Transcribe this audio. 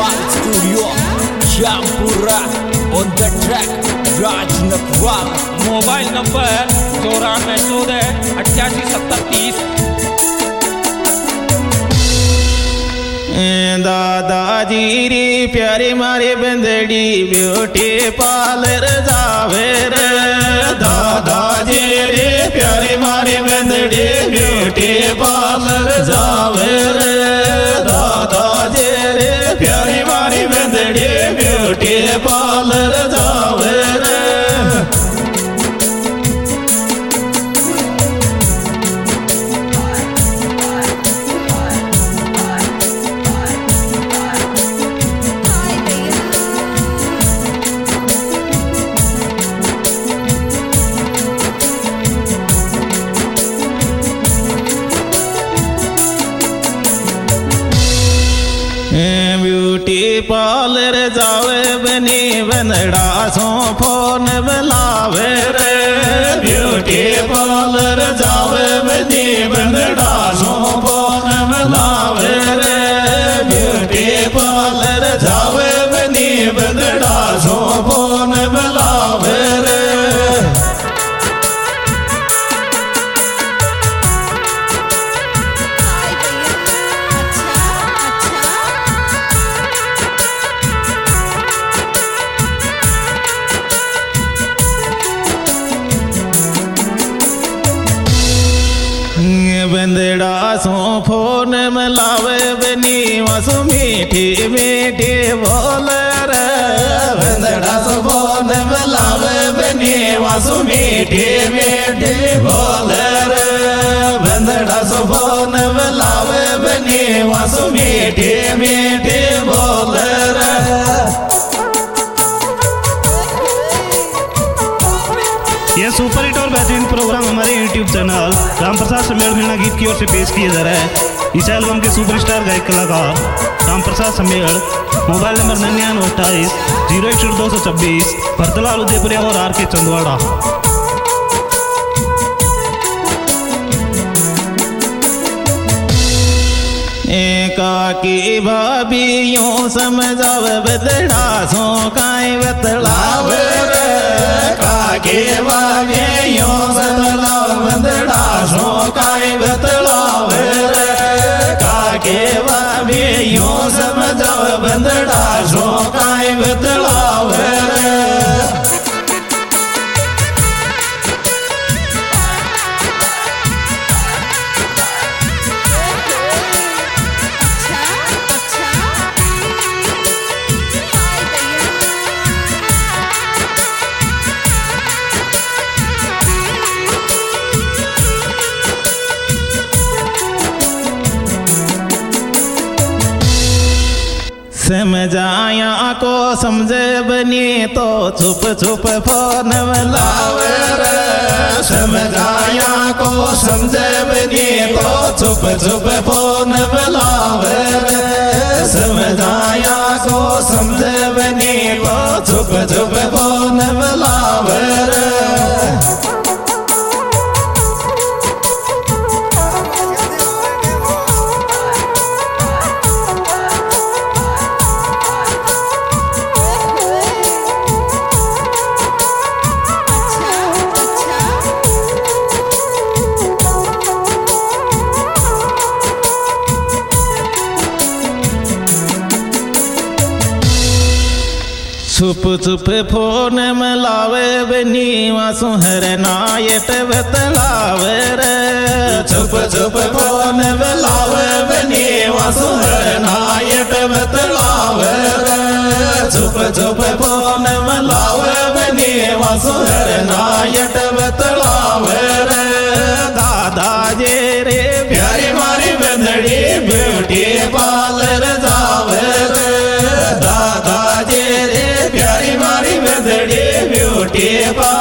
Nagwal Studio, Jampura on the track, Raj Nagwal. Mobile number 9414 दादाजी रे प्यारे मारे बंदड़ी ब्यूटी पार्लर जावे रे दादाजी रे प्यारे मारे बंदड़ी ब्यूटी पार्लर जावे रे दादाजी रे प्यारे मारे बंदड़ी ब्यूटी पार्लर जावे रे ब्यूटी पार्लर जावे बनी बंदड़ा सो फोन बुलावे रे ब्यूटी पार्लर जावे बनी बंदड़ा सो फोन बुलावे रे ब्यूटी पार्लर जावे बनी बंदड़ा सो फोन बुलावे रे बंदड़ा सो फोन मिलावे बनी वसु मीठी मीठी बोल रे बंदड़ा सो फोन मिलावे बनी वसु मीठी मीठी बोल रे बंदड़ा सो फोन मिलावे बनी वसु मीठी मीठी बोल रे यह सुपर हिट और बेहतरीन प्रोग्राम हमारे YouTube चैनल रामप्रसाद सम्मेल मीणा गीत की ओर से पेश किया जा रहा है। इस एल्बम के सुपरस्टार गायक कलाकार रामप्रसाद सम्मेल, मोबाइल नंबर 9928 01226, भरतलाल उदयपुरिया और RK चंदवाड़ा। काकी भाभी यूं समझावे बदड़ा सो काई बतलावे रे काकी भाभी यूं समझावे बदड़ा सो काई बतलावे रे काकी भाभी यूं समझावे बदड़ा सो काई बतलावे रे समझाया को समझे बनी तो छुप छुप फोन मिलावे रे समझाया को समझे बनी तो छुप छुप फोन मिलावे रे समझाया को समझे बनी तो छुप छुप फोन मिलावे रे छुप छुप फोन मिलावे बनी वासु हर नायट बतलावे रे छुप छुप फोन मिलावे बनी वासु हर नायट बतलावे रे छुप छुप फोन मिलावे बनी वासु हर नायट बतलावे रे दादा जे रे प्यारी मारी बंदड़ी ब्यूटी पार्लर जावे रे दादा जे रे प्यारी मारी बंदड़ी ब्यूटी पार्लर